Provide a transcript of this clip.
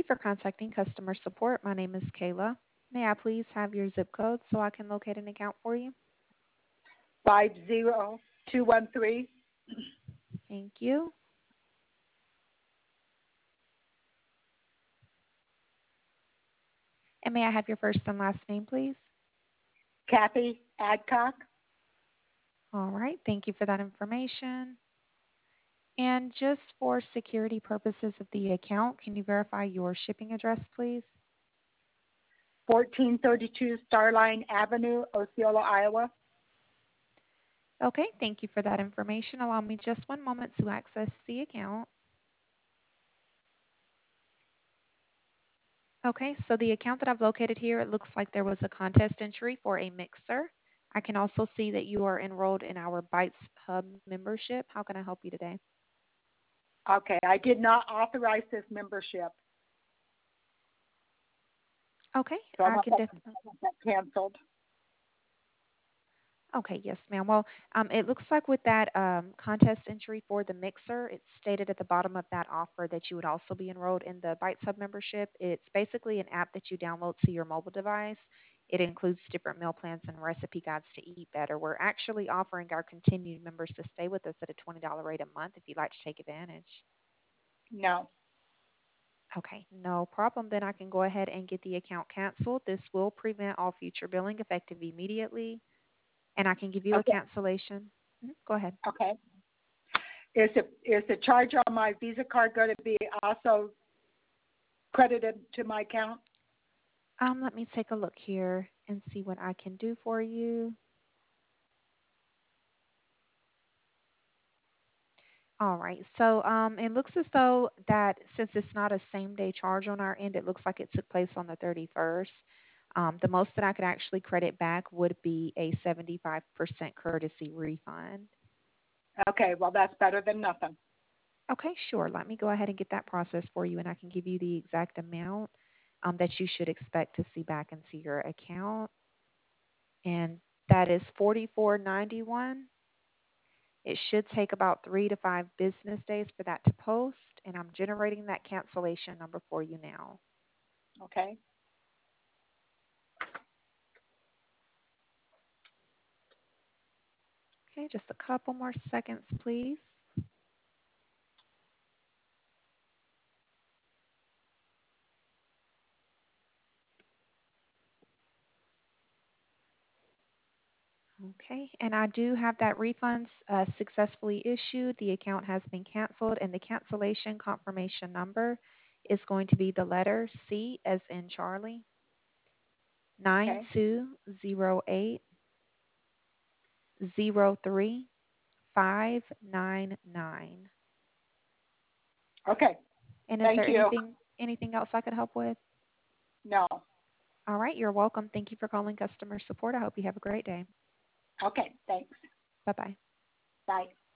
for contacting customer support. My name is Kayla. May I please have your zip code so I can locate an account for you? 50213. Thank you. And may I have your first and last name, please? Kathy Adcock. All right. Thank you for that information. And just for security purposes of the account, can you verify your shipping address, please? 1432 Starline Avenue, Osceola, Iowa. Okay. Thank you for that information. Allow me just one moment to access the account. Okay, so the account that I've located here, it looks like there was a contest entry for a mixer. I can also see that you are enrolled in our Bytes Hub membership. How can I help you today? Okay, I did not authorize this membership, Okay, so I can definitely. I want that canceled. Okay, yes, ma'am. Well, it looks like with that contest entry for the mixer, it's stated at the bottom of that offer that you would also be enrolled in the Bytes Hub membership. It's basically an app that you download to your mobile device. It includes different meal plans and recipe guides to eat better. We're actually offering our continued members to stay with us at a $20 rate a month if you'd like to take advantage. No. Okay, no problem. Then I can go ahead and get the account canceled. This will prevent all future billing effective immediately, and I can give you a Okay. cancellation. Go ahead. Okay. Is the charge on my Visa card going to be also credited to my account? Let me take a look here and see what I can do for you. All right. So it looks as though that since it's not a same day charge on our end, it looks like it took place on the 31st. The most that I could actually credit back would be a 75% courtesy refund. Okay, well, that's better than nothing. Okay, sure. Let me go ahead and get that process for you, and I can give you the exact amount that you should expect to see back into your account, and that is 44.91. It should take about 3 to 5 business days for that to post, and I'm generating that cancellation number for you now. Okay. Okay, just a couple more seconds, please. Okay, and I do have that refund successfully issued. The account has been canceled, and the cancellation confirmation number is going to be the letter C as in Charlie, Okay. 9208-03599. Okay. And is Thank there you. anything else I could help with? No. All right, you're welcome. Thank you for calling customer support. I hope you have a great day. Okay, thanks. Bye-bye. Bye.